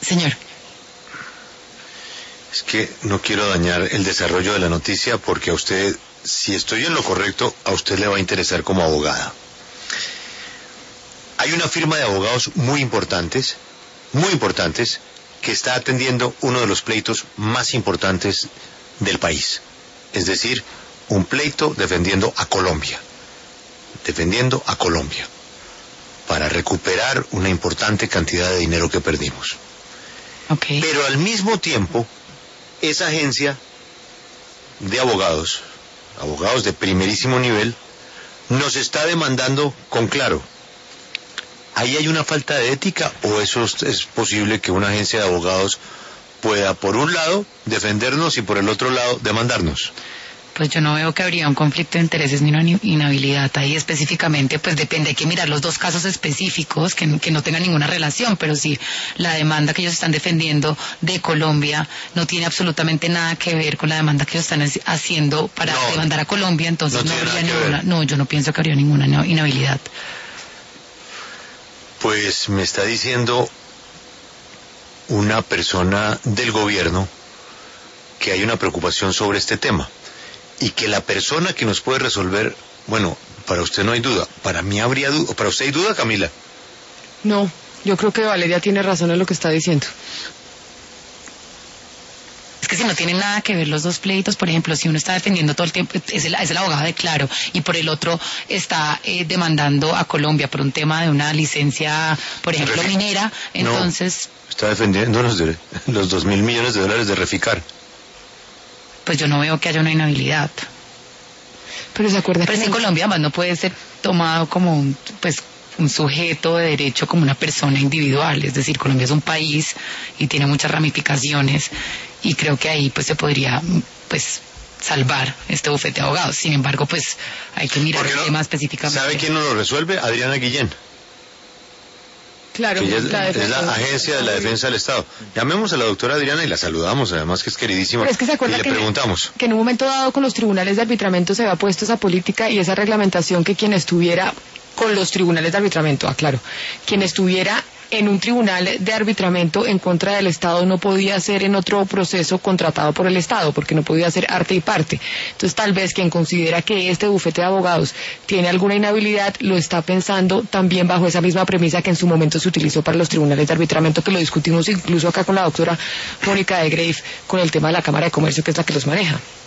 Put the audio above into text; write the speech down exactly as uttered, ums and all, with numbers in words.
Señor. Es que no quiero dañar el desarrollo de la noticia porque a usted, si estoy en lo correcto, a usted le va a interesar como abogada. Hay una firma de abogados muy importantes, muy importantes, que está atendiendo uno de los pleitos más importantes del país. Es decir, un pleito defendiendo a Colombia. Defendiendo a Colombia. Para recuperar una importante cantidad de dinero que perdimos. Okay. Pero al mismo tiempo, esa agencia de abogados, abogados de primerísimo nivel, nos está demandando con claro. ¿Ahí hay una falta de ética o eso es posible que una agencia de abogados pueda, por un lado, defendernos y por el otro lado, demandarnos? Pues yo no veo que habría un conflicto de intereses ni una inhabilidad. Ahí específicamente, pues depende, hay que mirar los dos casos específicos que, que no tengan ninguna relación, pero si la demanda que ellos están defendiendo de Colombia no tiene absolutamente nada que ver con la demanda que ellos están haciendo para no, demandar a Colombia, entonces no, no habría ninguna, no, yo no pienso que habría ninguna inhabilidad. Pues me está diciendo una persona del gobierno que hay una preocupación sobre este tema. Y que la persona que nos puede resolver, bueno, para usted no hay duda, para mí habría duda, ¿para usted hay duda, Camila? No, yo creo que Valeria tiene razón en lo que está diciendo. Es que si no tienen nada que ver los dos pleitos, por ejemplo, si uno está defendiendo todo el tiempo, es el, es el abogado de Claro, y por el otro está eh, demandando a Colombia por un tema de una licencia, por ejemplo, Refic minera, entonces... No, está defendiendo los, de, los dos mil millones de dólares de Reficar. Pues yo no veo que haya una inhabilidad. Pero se acuerda Pero que en no... Colombia además no puede ser tomado como un, pues, un sujeto de derecho, como una persona individual. Es decir, Colombia es un país y tiene muchas ramificaciones y creo que ahí pues se podría pues salvar este bufete de abogados. Sin embargo, pues hay que mirar el no? tema específicamente. ¿Sabe quién nos lo resuelve? Adriana Guillén. Claro, que es, la, es la agencia de la defensa del Estado. Llamemos a la doctora Adriana y la saludamos, además que es queridísima, es que se acuerda y le que preguntamos. En, que en un momento dado con los tribunales de arbitramiento se había puesto esa política y esa reglamentación que quien estuviera con los tribunales de arbitramiento, aclaro, quien estuviera en un tribunal de arbitramiento en contra del Estado no podía ser en otro proceso contratado por el Estado, porque no podía ser arte y parte. Entonces tal vez quien considera que este bufete de abogados tiene alguna inhabilidad lo está pensando también bajo esa misma premisa que en su momento se utilizó para los tribunales de arbitramiento, que lo discutimos incluso acá con la doctora Mónica de Grave con el tema de la Cámara de Comercio, que es la que los maneja.